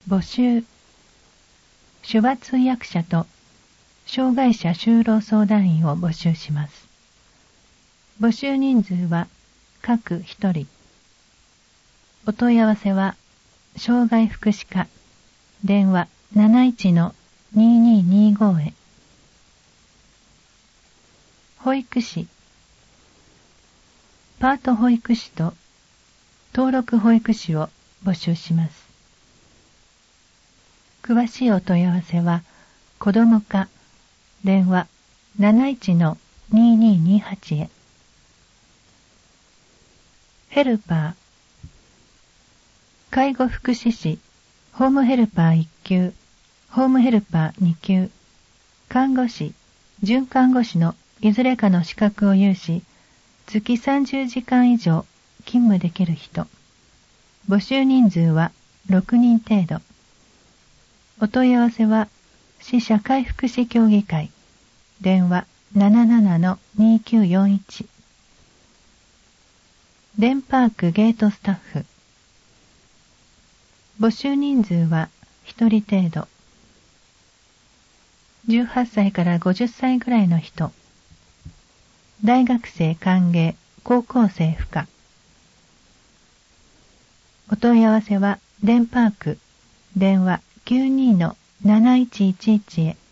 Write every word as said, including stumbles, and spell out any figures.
募集。手話通訳者と障害者就労相談員を募集します。募集人数は各一人。お問い合わせは障害福祉課電話 なないちのににーにーご へ。保育士。パート保育士と登録保育士を募集します。詳しいお問い合わせは子ども課電話 なないちのににーにーはち へ。ヘルパー。介護福祉士ホームヘルパーいっ級、ホームヘルパーに級、看護師、准看護師のいずれかの資格を有し、月さんじゅうじかん以上勤務できる人。募集人数はろくにん程度。お問い合わせは市社会福祉協議会電話 ななななのにきゅうよんいち。デンパークゲートスタッフ。募集人数はひとり程度。じゅうはっさいからごじゅっさいぐらいの人。大学生歓迎、高校生不可。お問い合わせはデンパーク電話 きゅうにのなないちいちいち へ。